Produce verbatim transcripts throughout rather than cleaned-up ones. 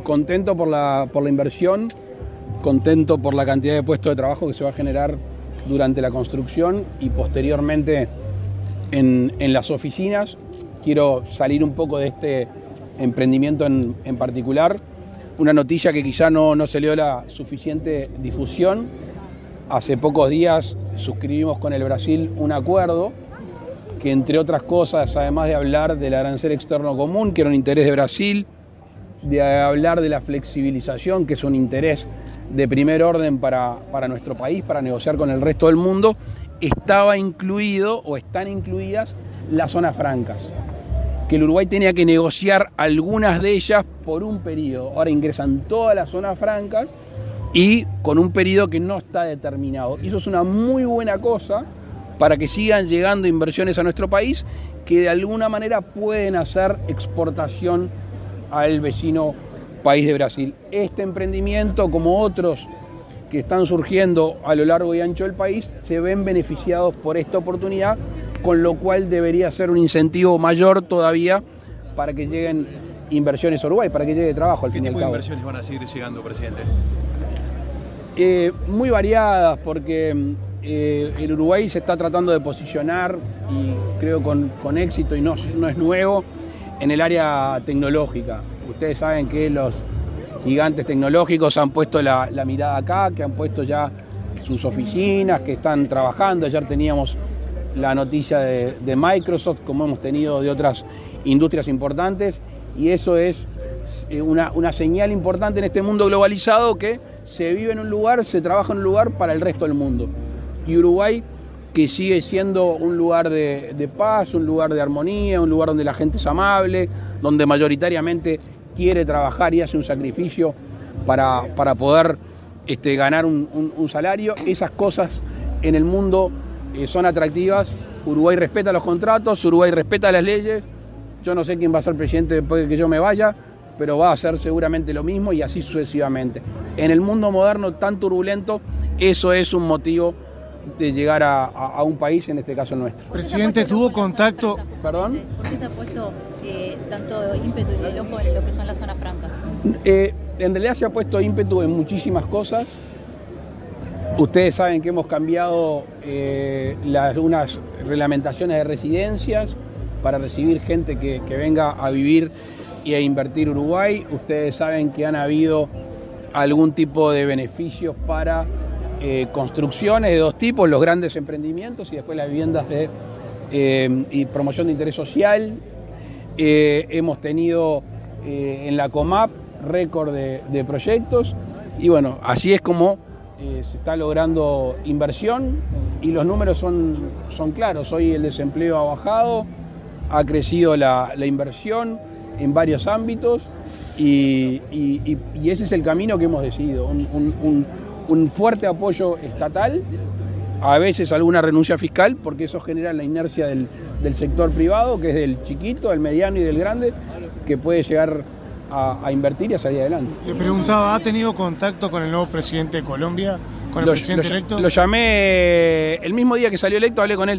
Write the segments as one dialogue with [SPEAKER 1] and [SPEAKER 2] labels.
[SPEAKER 1] contento por la, por la inversión, contento por la cantidad de puestos de trabajo que se va a generar durante la construcción y posteriormente en, en las oficinas. Quiero salir un poco de este emprendimiento en, en particular. Una noticia que quizá no, no se le dio la suficiente difusión. Hace pocos días suscribimos con el Brasil un acuerdo que, entre otras cosas, además de hablar del arancel externo común, que era un interés de Brasil, de hablar de la flexibilización, que es un interés de primer orden para, para nuestro país, para negociar con el resto del mundo, estaba incluido o están incluidas las zonas francas, que el Uruguay tenía que negociar algunas de ellas por un periodo. Ahora ingresan todas las zonas francas y con un periodo que no está determinado. Y eso es una muy buena cosa para que sigan llegando inversiones a nuestro país que de alguna manera pueden hacer exportación al vecino país de Brasil. Este emprendimiento, como otros que están surgiendo a lo largo y ancho del país, se ven beneficiados por esta oportunidad, con lo cual debería ser un incentivo mayor todavía para que lleguen inversiones a Uruguay, para que llegue trabajo al fin y al cabo.
[SPEAKER 2] ¿Qué tipo de inversiones van a seguir llegando, presidente?
[SPEAKER 1] Eh, muy variadas, porque eh, el Uruguay se está tratando de posicionar, y creo con, con éxito, y no, no es nuevo, en el área tecnológica. Ustedes saben que los gigantes tecnológicos han puesto la, la mirada acá, que han puesto ya sus oficinas, que están trabajando. Ayer teníamos la noticia de, de Microsoft, como hemos tenido de otras industrias importantes, y eso es una, una señal importante en este mundo globalizado, que se vive en un lugar, se trabaja en un lugar para el resto del mundo. Y Uruguay, que sigue siendo un lugar de, de paz, un lugar de armonía, un lugar donde la gente es amable, donde mayoritariamente quiere trabajar y hace un sacrificio para, para poder este, ganar un, un, un salario. Esas cosas en el mundo eh, son atractivas. Uruguay respeta los contratos, Uruguay respeta las leyes. Yo no sé quién va a ser presidente después de que yo me vaya, pero va a hacer seguramente lo mismo, y así sucesivamente. En el mundo moderno tan turbulento, eso es un motivo de llegar a, a, a un país, en este caso el nuestro.
[SPEAKER 3] Presidente, ¿tuvo contacto?
[SPEAKER 1] ¿Perdón?
[SPEAKER 4] ¿Por qué se ha puesto eh, tanto ímpetu y el ojo en lo que son las zonas francas?
[SPEAKER 1] Eh, en realidad se ha puesto ímpetu en muchísimas cosas. Ustedes saben que hemos cambiado eh, las, algunas reglamentaciones de residencias para recibir gente que, que venga a vivir y a invertir Uruguay. Ustedes saben que han habido algún tipo de beneficios para eh, construcciones de dos tipos, los grandes emprendimientos y después las viviendas de eh, y promoción de interés social. Eh, hemos tenido eh, en la Comap récord de, de proyectos, y bueno, así es como eh, se está logrando inversión, y los números son, son claros. Hoy el desempleo ha bajado, ha crecido la, la inversión en varios ámbitos, y, y, y ese es el camino que hemos decidido, un, un, un, un fuerte apoyo estatal, a veces alguna renuncia fiscal, porque eso genera la inercia del, del sector privado, que es del chiquito, del mediano y del grande, que puede llegar a, a invertir y a salir adelante.
[SPEAKER 3] Le preguntaba, ¿ha tenido contacto con el nuevo presidente de Colombia, con el
[SPEAKER 1] lo,
[SPEAKER 3] presidente
[SPEAKER 1] lo,
[SPEAKER 3] electo?
[SPEAKER 1] Lo llamé el mismo día que salió electo, hablé con él,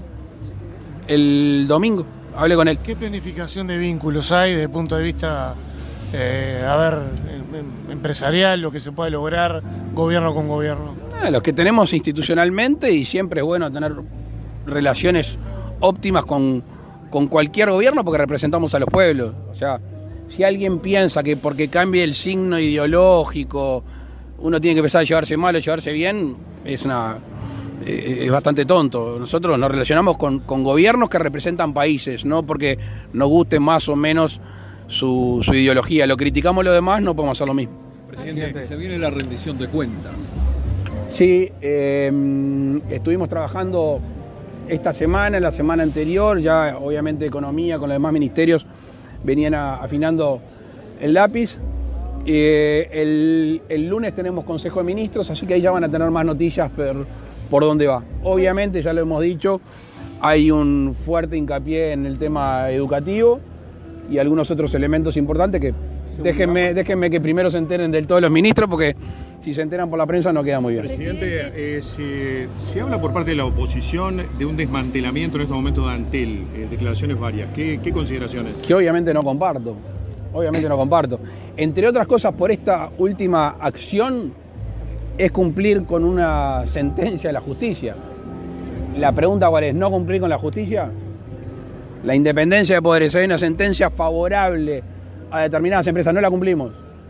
[SPEAKER 1] el domingo. Hablé con él.
[SPEAKER 3] ¿Qué planificación de vínculos hay desde el punto de vista, eh, a ver, empresarial, lo que se puede lograr gobierno con gobierno?
[SPEAKER 1] Eh, los que tenemos institucionalmente, y siempre es bueno tener relaciones óptimas con, con cualquier gobierno, porque representamos a los pueblos. O sea, si alguien piensa que porque cambie el signo ideológico uno tiene que empezar a llevarse mal o llevarse bien, es una... es bastante tonto. Nosotros nos relacionamos con, con gobiernos que representan países, no porque nos guste más o menos su, su ideología. Lo criticamos lo demás, no podemos hacer lo mismo.
[SPEAKER 2] Presidente, se viene la rendición de cuentas.
[SPEAKER 1] Sí, eh, estuvimos trabajando esta semana, la semana anterior, ya obviamente Economía con los demás ministerios venían a, afinando el lápiz. Eh, el, el lunes tenemos Consejo de Ministros, así que ahí ya van a tener más noticias por, por dónde va. Obviamente, ya lo hemos dicho, hay un fuerte hincapié en el tema educativo y algunos otros elementos importantes que déjenme, déjenme que primero se enteren del todo los ministros, porque si se enteran por la prensa no queda muy bien.
[SPEAKER 5] Presidente, eh, se, se habla por parte de la oposición de un desmantelamiento en estos momentos de Antel, eh, declaraciones varias. ¿Qué, qué consideraciones?
[SPEAKER 1] Que obviamente no comparto. obviamente no comparto. Entre otras cosas, por esta última acción, es cumplir con una sentencia de la justicia. La pregunta cuál es, ¿no cumplir con la justicia? La independencia de poderes, hay una sentencia favorable a determinadas empresas, no la cumplimos.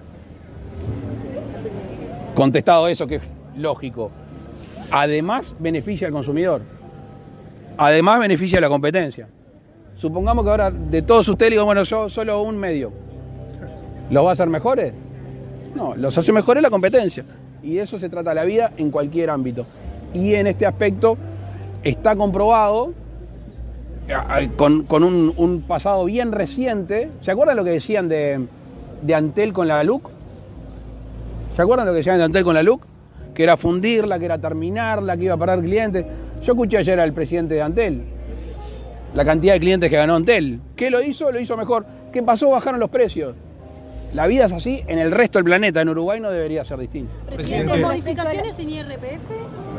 [SPEAKER 1] Contestado eso, que es lógico. Además, beneficia al consumidor. Además, beneficia a la competencia. Supongamos que ahora de todos ustedes digo, bueno, yo solo un medio. ¿Los va a hacer mejores? No, los hace mejores la competencia. Y de eso se trata la vida en cualquier ámbito. Y en este aspecto está comprobado, con, con un, un pasado bien reciente. ¿Se acuerdan lo que decían de, de Antel con la L U C? ¿Se acuerdan lo que decían de Antel con la L U C? Que era fundirla, que era terminarla, que iba a perder clientes. Yo escuché ayer al presidente de Antel, la cantidad de clientes que ganó Antel. ¿Qué lo hizo? Lo hizo mejor. ¿Qué pasó? Bajaron los precios. La vida es así en el resto del planeta. En Uruguay no debería ser distinto.
[SPEAKER 6] Presidente, ¿modificaciones en I R P F?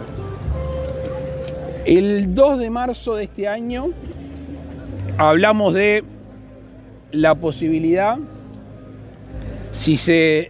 [SPEAKER 1] El dos de marzo de este año hablamos de la posibilidad, si se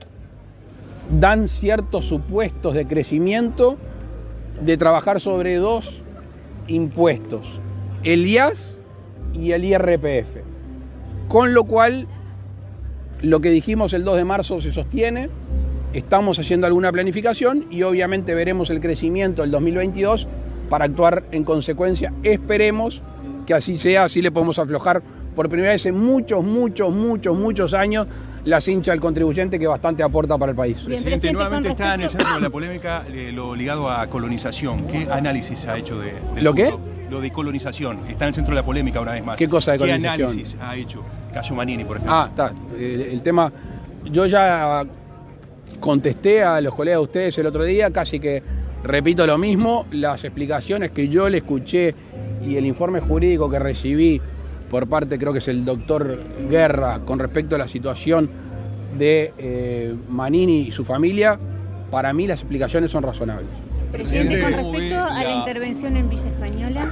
[SPEAKER 1] dan ciertos supuestos de crecimiento, de trabajar sobre dos impuestos, el I A S y el I R P F. Con lo cual, lo que dijimos el dos de marzo se sostiene, estamos haciendo alguna planificación y obviamente veremos el crecimiento del dos mil veintidós para actuar en consecuencia. Esperemos que así sea, así le podemos aflojar por primera vez en muchos, muchos, muchos, muchos años la cincha del contribuyente, que bastante aporta para el país.
[SPEAKER 5] Bien, presidente, nuevamente está en el centro de la polémica eh, lo ligado a colonización. ¿Qué análisis ha hecho de, del
[SPEAKER 1] ¿Lo qué?
[SPEAKER 5] punto? Lo de colonización. Está en el centro de la polémica una vez más.
[SPEAKER 1] ¿Qué cosa de colonización?
[SPEAKER 5] ¿Qué análisis ha hecho Cayo Manini, por ejemplo?
[SPEAKER 1] Ah, está. El, el tema, yo ya contesté a los colegas de ustedes el otro día, casi que repito lo mismo, las explicaciones que yo le escuché y el informe jurídico que recibí por parte, creo que es el doctor Guerra, con respecto a la situación de eh, Manini y su familia, para mí las explicaciones son razonables.
[SPEAKER 7] Presidente, con respecto a la intervención en Villa Española.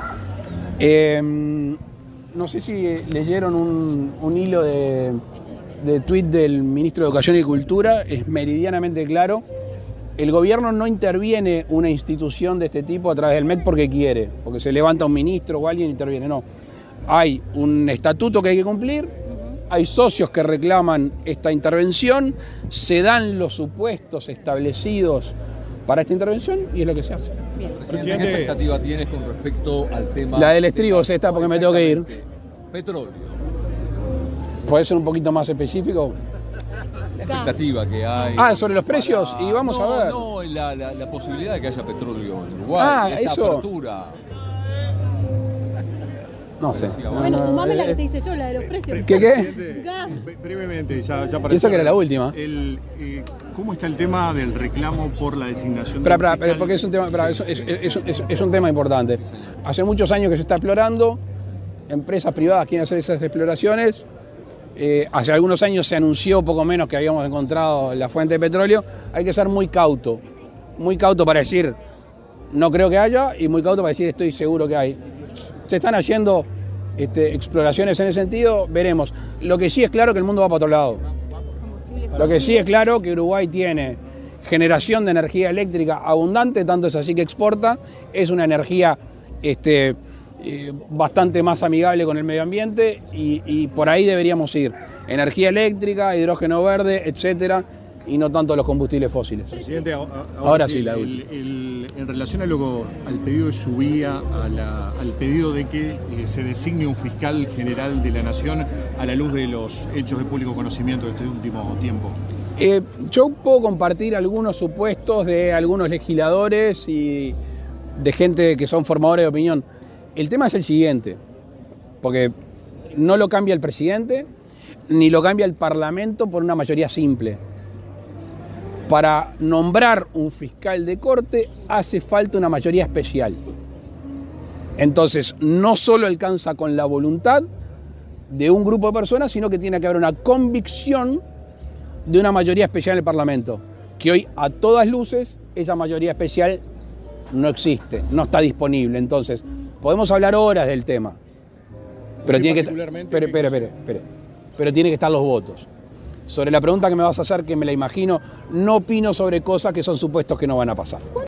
[SPEAKER 1] Eh, no sé si leyeron un, un hilo de, de tuit del ministro de Educación y Cultura, es meridianamente claro. El gobierno no interviene una institución de este tipo a través del M E D porque quiere, porque se levanta un ministro o alguien interviene, no. Hay un estatuto que hay que cumplir, hay socios que reclaman esta intervención, se dan los supuestos establecidos para esta intervención y es lo que se hace.
[SPEAKER 2] Bien. Presidente, ¿qué expectativa tienes con respecto al tema?
[SPEAKER 1] La del estribo, se está porque me tengo que ir.
[SPEAKER 2] Petróleo.
[SPEAKER 1] ¿Puede ser un poquito más específico?
[SPEAKER 2] La expectativa que hay.
[SPEAKER 1] Ah, sobre los precios,
[SPEAKER 2] para...
[SPEAKER 1] y vamos
[SPEAKER 2] no,
[SPEAKER 1] a ver.
[SPEAKER 2] No, la, la, la posibilidad de que haya petróleo en Uruguay.
[SPEAKER 1] Ah,
[SPEAKER 2] esta
[SPEAKER 1] eso.
[SPEAKER 2] apertura.
[SPEAKER 1] No sé.
[SPEAKER 6] Bueno, sumame la que te hice yo, la de los precios.
[SPEAKER 1] ¿Qué qué?
[SPEAKER 6] Gas.
[SPEAKER 5] Brevemente, ya, ya para
[SPEAKER 1] Eso que era la última.
[SPEAKER 5] El, eh, ¿Cómo está el tema del reclamo por la designación
[SPEAKER 1] Espera,
[SPEAKER 5] de
[SPEAKER 1] espera, porque es un tema, espera, es, es, es, es, es un tema importante. Hace muchos años que se está explorando, empresas privadas quieren hacer esas exploraciones. Eh, hace algunos años se anunció poco menos que habíamos encontrado la fuente de petróleo. Hay que ser muy cauto, muy cauto para decir no creo que haya y muy cauto para decir estoy seguro que hay. Se están haciendo este, exploraciones en ese sentido, veremos. Lo que sí es claro que el mundo va para otro lado. Lo que sí es claro que Uruguay tiene generación de energía eléctrica abundante, tanto es así que exporta, es una energía este, eh, bastante más amigable con el medio ambiente y, y por ahí deberíamos ir. Energía eléctrica, hidrógeno verde, etcétera, y no tanto los combustibles fósiles.
[SPEAKER 5] Presidente, ahora,
[SPEAKER 1] ahora
[SPEAKER 5] sí,
[SPEAKER 1] sí, la
[SPEAKER 5] el, el, en relación a lo, al pedido de su vía, a la, al pedido de que eh, se designe un fiscal general de la Nación a la luz de los hechos de público conocimiento de este último tiempo.
[SPEAKER 1] Eh, yo puedo compartir algunos supuestos de algunos legisladores y de gente que son formadores de opinión. El tema es el siguiente, porque no lo cambia el presidente, ni lo cambia el Parlamento por una mayoría simple. Para nombrar un fiscal de corte hace falta una mayoría especial. Entonces, no solo alcanza con la voluntad de un grupo de personas, sino que tiene que haber una convicción de una mayoría especial en el Parlamento, que hoy a todas luces esa mayoría especial no existe, no está disponible. Entonces, podemos hablar horas del tema, pero tiene que... Espere, espere, espere, espere. pero tiene que estar los votos. Sobre la pregunta que me vas a hacer, que me la imagino, no opino sobre cosas que son supuestos que no van a pasar.